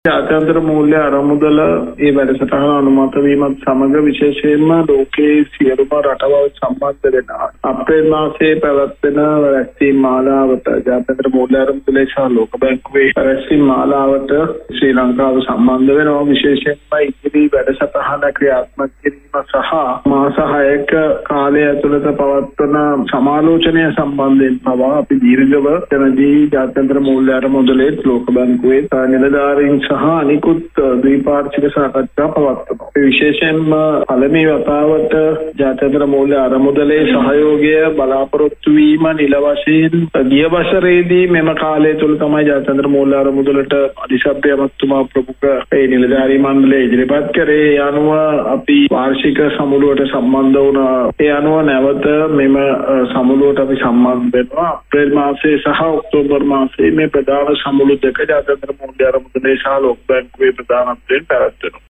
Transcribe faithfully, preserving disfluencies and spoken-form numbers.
ජාත්‍යන්තර මූල්‍ය අරමුදල ඒ වැඩසටහන අනුමත වීමත් සමග විශේෂයෙන්ම ලෝකයේ සියලුම රටවල් සම්බන්ධ වෙන අප්‍රේල් මාසයේ පැවැත්වෙන රැස්වීම් මාලාවට ජාත්‍යන්තර මූල්‍ය අරමුදලේ සහ ලෝක බැංකුවේ රැස්වීම් මාලාවට ශ්‍රී ලංකාව සම්බන්ධ වෙනවා. විශේෂයෙන්ම ඉදිරි වැඩසටහන ක්‍රියාත්මක කිරීම සහ මාස හයක කාලය ඇතුළත පවත්වන සමාලෝචනය සම්බන්ධයෙන් පවා අපි දීර්ඝව එතනදී ජාත්‍යන්තර මූල්‍ය අරමුදලේ ලෝක බැංකුවේ නිලධාරීන් සහ අනිකුත් ද්විපාර්ශ්වික සාකච්ඡා පවත්වනවා. විශේෂයෙන්ම පළමුව වතාවට ජාත්‍යන්තර මූල්‍ය අරමුදලේ සහයෝගය බලාපොරොත්තු වීම නිල වශයෙන් ගිය වසරේදී මෙම කාලය තුළ තමයි ජාත්‍යන්තර මූල්‍ය අරමුදලට අධිසභ්‍ය අමාත්‍යතුමා ප්‍රමුඛ ඒ නිලධාරී මණ්ඩලය ඉදිරිපත් කරේ. ඒ අනුව අපි වාර්ෂික සමුළුවට සම්බන්ධ වුණා. ඒ අනුව නැවත මෙම සමුළුවට අපි සම්බන්ධ වෙනවා. අප්‍රේල් මාසයේ සහ ඔක්තෝබර් මාසයේ මේ ප්‍රධාන සමුළු දෙක ජාත්‍යන්තර මූල්‍ය අරමුදලේ ලෝක බැංකුවේ ප්‍රධානත්වයෙන් පැවැත්වෙනවා.